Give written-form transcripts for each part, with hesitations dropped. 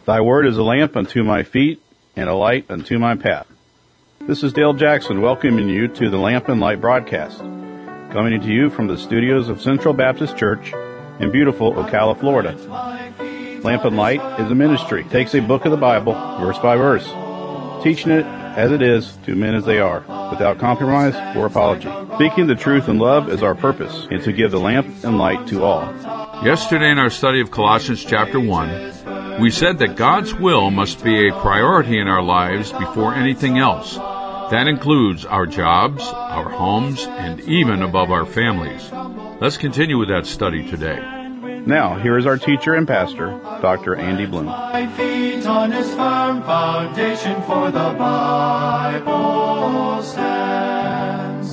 Thy word is a lamp unto my feet and a light unto my path. This is Dale Jackson welcoming you to the Lamp and Light broadcast, coming to you from the studios of Central Baptist Church in beautiful Ocala, Florida. Lamp and Light is a ministry. It takes a book of the Bible, verse by verse, teaching it as it is to men as they are, without compromise or apology. Speaking the truth in love is our purpose, and to give the lamp and light to all. Yesterday in our study of Colossians chapter 1, we said that God's will must be a priority in our lives before anything else. That includes our jobs, our homes, and even above our families. Let's continue with that study today. Now, here is our teacher and pastor, Dr. Andy Bloom. My feet on his firm foundation, for the Bible stands.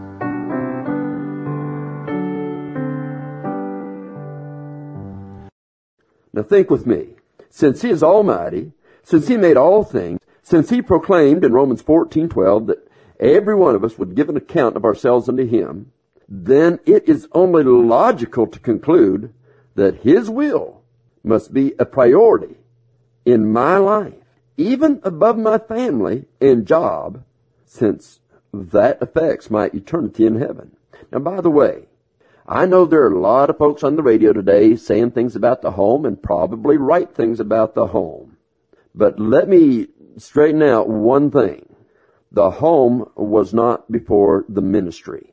Now think with me. Since he is almighty, since he made all things, since he proclaimed in Romans 14:12 that every one of us would give an account of ourselves unto him, then it is only logical to conclude that his will must be a priority in my life, even above my family and job, since that affects my eternity in heaven. Now, by the way, I know there are a lot of folks on the radio today saying things about the home and probably right things about the home. But let me straighten out one thing. The home was not before the ministry.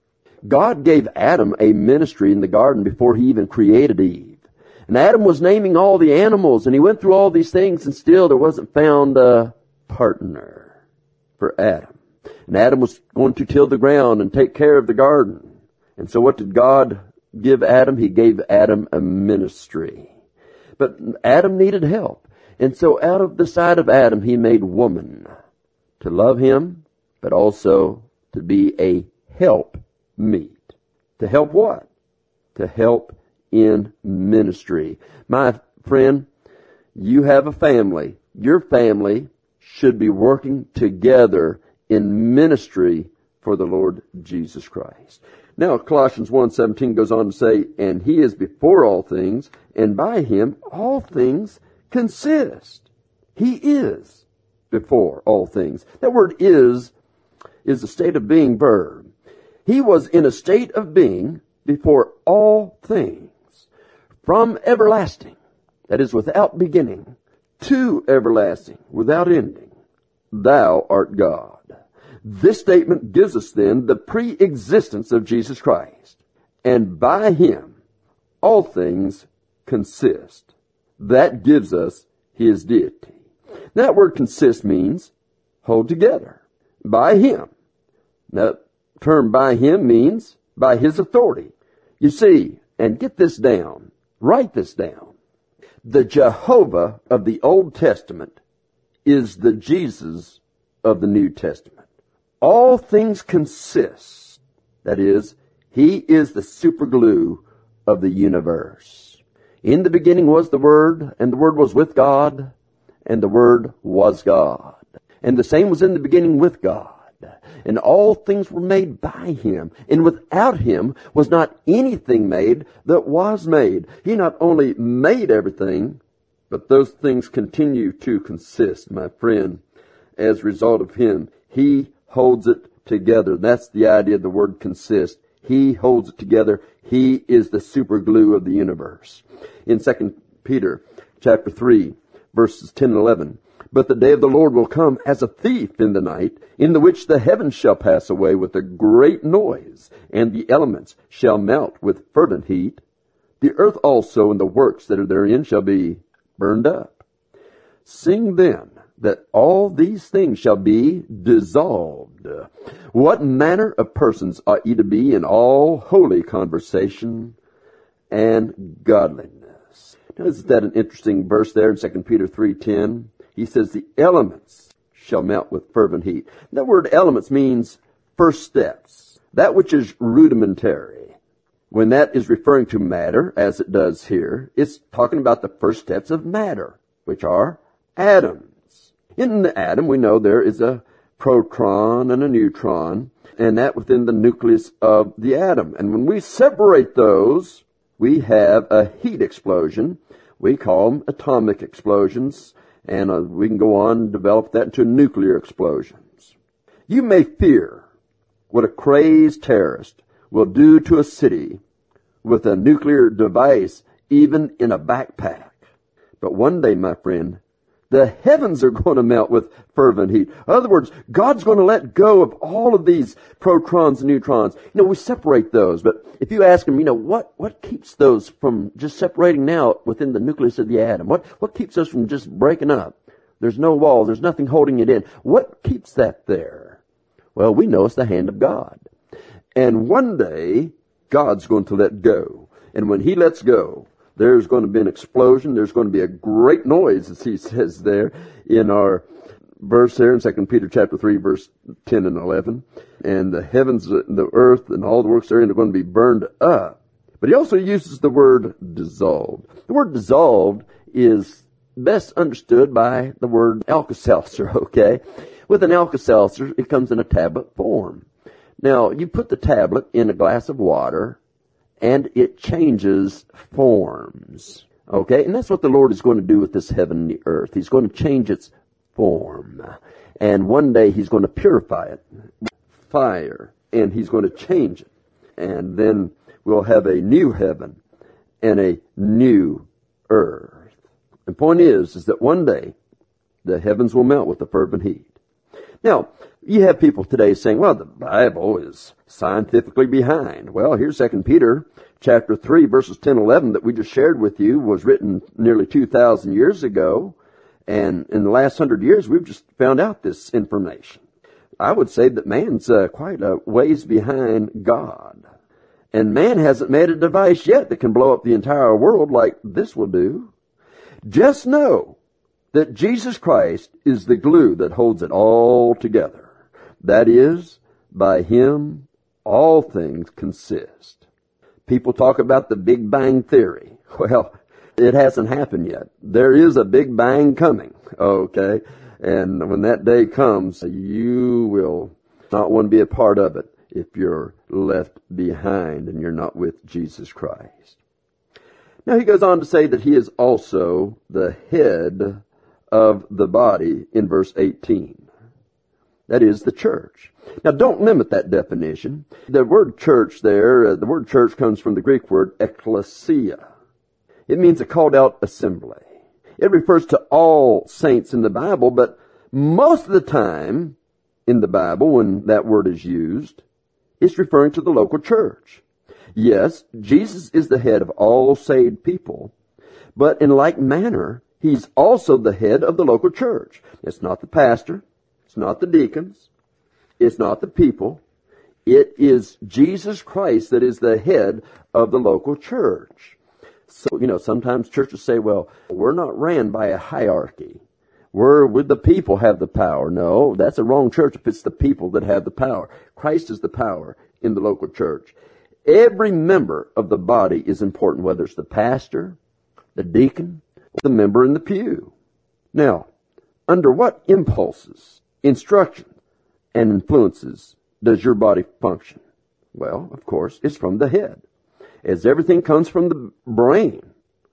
God gave Adam a ministry in the garden before he even created Eve. And Adam was naming all the animals, and he went through all these things, and still there wasn't found a partner for Adam. And Adam was going to till the ground and take care of the garden. And so what did God give Adam? He gave Adam a ministry. But Adam needed help. And so out of the side of Adam, he made woman to love him, but also to be a help meet. To help what? To help in ministry. My friend, you have a family. Your family should be working together in ministry for the Lord Jesus Christ. Now, Colossians 1:17 goes on to say, and he is before all things, and by him all things consist. He is before all things. That word is a state of being verb. He was in a state of being before all things, from everlasting, that is without beginning, to everlasting, without ending. Thou art God. This statement gives us then the pre-existence of Jesus Christ, and by him all things consist. That gives us his deity. That word consist means hold together. By him. Now, term by him means by his authority. You see, and get this down, write this down. The Jehovah of the Old Testament is the Jesus of the New Testament. All things consist. That is, he is the superglue of the universe. In the beginning was the Word, and the Word was with God, and the Word was God. And the same was in the beginning with God. And all things were made by him. And without him was not anything made that was made. He not only made everything, but those things continue to consist, my friend. As a result of him, he holds it together. That's the idea of the word consist. He holds it together. He is the super glue of the universe. In 2 Peter chapter 3, verses 10 and 11, but the day of the Lord will come as a thief in the night, in the which the heavens shall pass away with a great noise, and the elements shall melt with fervent heat. The earth also and the works that are therein shall be burned up. Sing then that all these things shall be dissolved. What manner of persons ought ye to be in all holy conversation and godliness? Now, isn't that an interesting verse there in 2 Peter 3:10? He says the elements shall melt with fervent heat. That word elements means first steps, that which is rudimentary. When that is referring to matter, as it does here, it's talking about the first steps of matter, which are atoms. In the atom, we know there is a proton and a neutron, and that within the nucleus of the atom. And when we separate those, we have a heat explosion, We call them atomic explosions, and we can go on and develop that into nuclear explosions. You may fear what a crazed terrorist will do to a city with a nuclear device, even in a backpack. But one day, my friend, the heavens are going to melt with fervent heat. In other words, God's going to let go of all of these protons and neutrons. We separate those, but if you ask them, what keeps those from just separating now within the nucleus of the atom? What keeps us from just breaking up? There's no walls. There's nothing holding it in. What keeps that there? Well, we know it's the hand of God. And one day, God's going to let go. And when He lets go, there's going to be an explosion. There's going to be a great noise, as He says there in our verse there in 2 Peter chapter 3, verse 10 and 11. And the heavens, the earth, and all the works therein are going to be burned up. But He also uses the word dissolved. The word dissolved is best understood by the word Alka-Seltzer, okay? With an Alka-Seltzer, it comes in a tablet form. Now, you put the tablet in a glass of water, and it changes forms. Okay? And that's what the Lord is going to do with this heaven and the earth. He's going to change its form. And one day He's going to purify it with fire, and He's going to change it. And then we'll have a new heaven and a new earth. The point is that one day the heavens will melt with a fervent heat. Now, you have people today saying, well, the Bible is scientifically behind. Well, here's 2 Peter chapter 3, verses 10 and 11 that we just shared with you was written nearly 2,000 years ago. And in the last 100 years, we've just found out this information. I would say that man's quite a ways behind God. And man hasn't made a device yet that can blow up the entire world like this will do. Just know that Jesus Christ is the glue that holds it all together. That is, by Him, all things consist. People talk about the Big Bang Theory. Well, it hasn't happened yet. There is a Big Bang coming, okay? And when that day comes, you will not want to be a part of it if you're left behind and you're not with Jesus Christ. Now he goes on to say that He is also the head of the body in verse 18. That is the church. Now don't limit that definition. The word church there, the word church comes from the Greek word ekklesia. It means a called out assembly. It refers to all saints in the Bible, but most of the time in the Bible when that word is used, it's referring to the local church. Yes, Jesus is the head of all saved people, but in like manner, He's also the head of the local church. It's not the pastor. It's not the deacons. It's not the people. It is Jesus Christ that is the head of the local church. So, sometimes churches say, well, we're not ran by a hierarchy. Would the people have the power? No, that's a wrong church if it's the people that have the power. Christ is the power in the local church. Every member of the body is important, whether it's the pastor, the deacon, or the member in the pew. Now, under what impulses, instructions, and influences does your body function? Well, of course, it's from the head. As everything comes from the brain,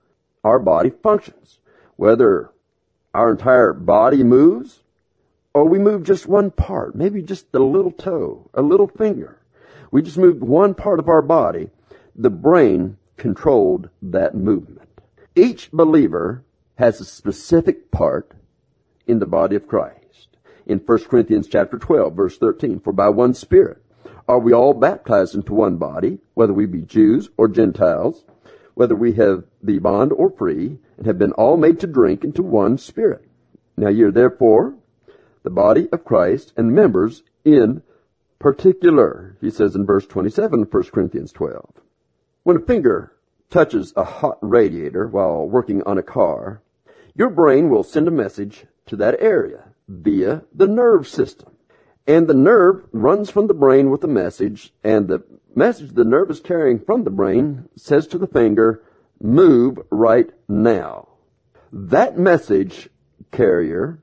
our body functions. Whether our entire body moves, or we move just one part, maybe just a little toe, a little finger. We just moved one part of our body. The brain controlled that movement. Each believer has a specific part in the body of Christ. In 1 Corinthians chapter 12, verse 13, for by one Spirit are we all baptized into one body, whether we be Jews or Gentiles, whether we be bond or free, and have been all made to drink into one Spirit. Now ye are therefore the body of Christ, and members in particular, he says in verse 27 of 1 Corinthians 12. When a finger touches a hot radiator while working on a car, your brain will send a message to that area via the nerve system. And the nerve runs from the brain with a message, and the message the nerve is carrying from the brain says to the finger, move right now. That message carrier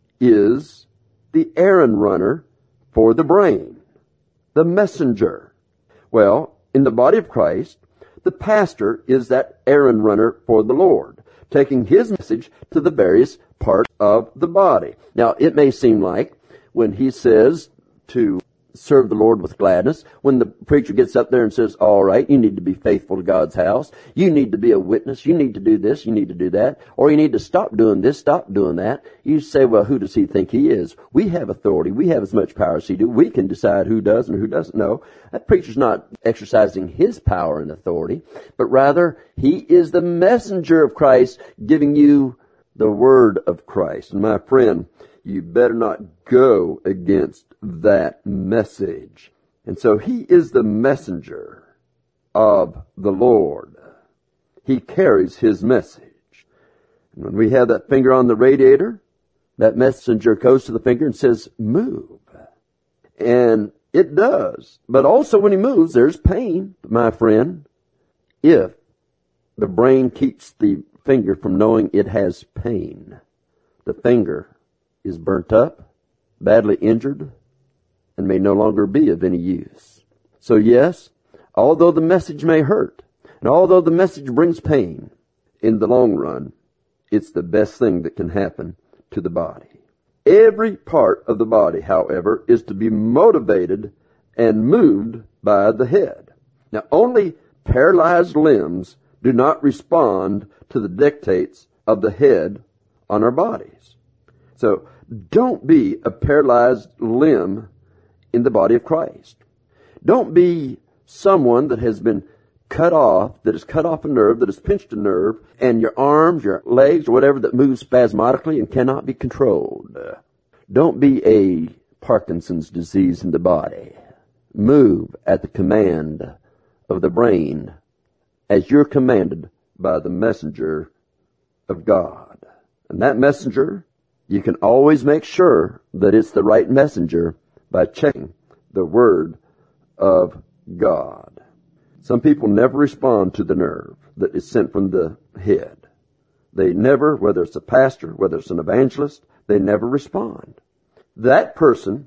is the errand runner for the brain, the messenger. Well, in the body of Christ, the pastor is that errand runner for the Lord taking his message to the various parts of the body. Now, it may seem like when he says to serve the Lord with gladness, when the preacher gets up there and says, all right, you need to be faithful to God's house, you need to be a witness, you need to do this, you need to do that, or you need to stop doing this, stop doing that. You say, well, who does he think he is? We have authority. We have as much power as he do. We can decide who does and who doesn't. No, that preacher's not exercising his power and authority, but rather he is the messenger of Christ giving you the word of Christ. And my friend, you better not go against that message. And so he is the messenger of the Lord. He carries his message. And when we have that finger on the radiator, that messenger goes to the finger and says, move. And it does. But also when he moves, there's pain, my friend. If the brain keeps the finger from knowing it has pain, the finger is burnt up, badly injured, and may no longer be of any use. So yes, although the message may hurt, and although the message brings pain, in the long run, it's the best thing that can happen to the body. Every part of the body, however, is to be motivated and moved by the head. Now, only paralyzed limbs do not respond to the dictates of the head on our bodies. So, don't be a paralyzed limb in the body of Christ. Don't be someone that has been cut off, that has cut off a nerve, that has pinched a nerve, and your arms, your legs, or whatever that moves spasmodically and cannot be controlled. Don't be a Parkinson's disease in the body. Move at the command of the brain as you're commanded by the messenger of God. And that messenger, you can always make sure that it's the right messenger by checking the Word of God. Some people never respond to the nerve that is sent from the head. They never, whether it's a pastor, whether it's an evangelist, they never respond. That person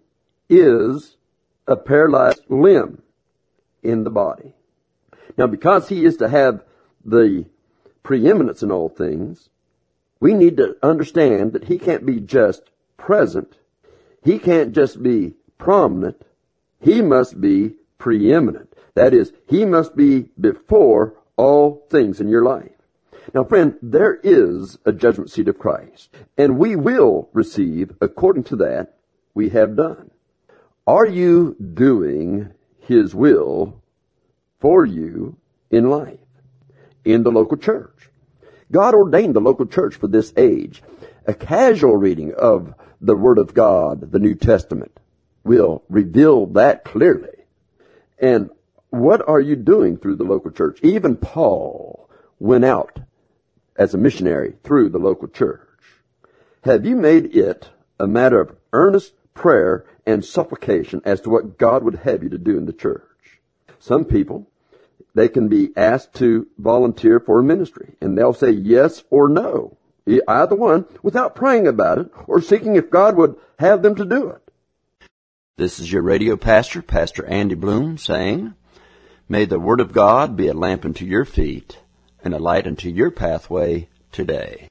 is a paralyzed limb in the body. Now, because he is to have the preeminence in all things, we need to understand that he can't be just present. He can't just be prominent. He must be preeminent. That is, he must be before all things in your life. Now, friend, there is a judgment seat of Christ, and we will receive according to that we have done. Are you doing his will for you in life, in the local church? God ordained the local church for this age. A casual reading of the Word of God, the New Testament, will reveal that clearly. And what are you doing through the local church? Even Paul went out as a missionary through the local church. Have you made it a matter of earnest prayer and supplication as to what God would have you to do in the church? Some people, they can be asked to volunteer for a ministry, and they'll say yes or no, either one, without praying about it or seeking if God would have them to do it. This is your radio pastor, Pastor Andy Bloom, saying, may the Word of God be a lamp unto your feet and a light unto your pathway today.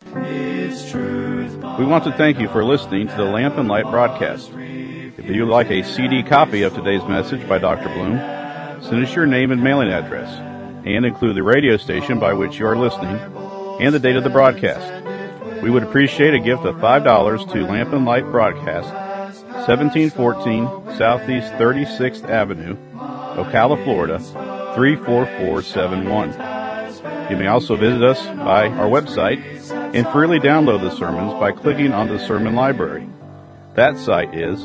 We want to thank you for listening to the Lamp and Light broadcast. If you'd like a CD copy of today's message by Dr. Bloom, send us your name and mailing address, and include the radio station by which you are listening and the date of the broadcast. We would appreciate a gift of $5 to Lamp and Light Broadcast, 1714 Southeast 36th Avenue, Ocala, Florida, 34471. You may also visit us by our website and freely download the sermons by clicking on the sermon library. That site is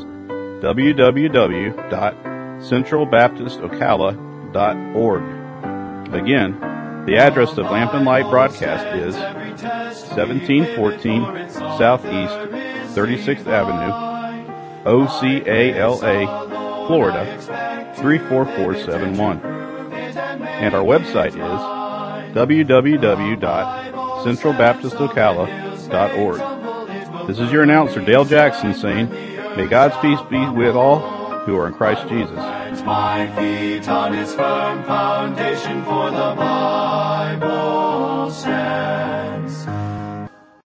www.centralbaptistocala.org. Again, the address of Lamp and Light Broadcast is 1714 Southeast 36th Avenue, Ocala, Florida, 34471. And our website is www.centralbaptistocala.org. This is your announcer, Dale Jackson, saying, may God's peace be with all who are in Christ Jesus. My feet on his firm foundation, for the Bible all stands.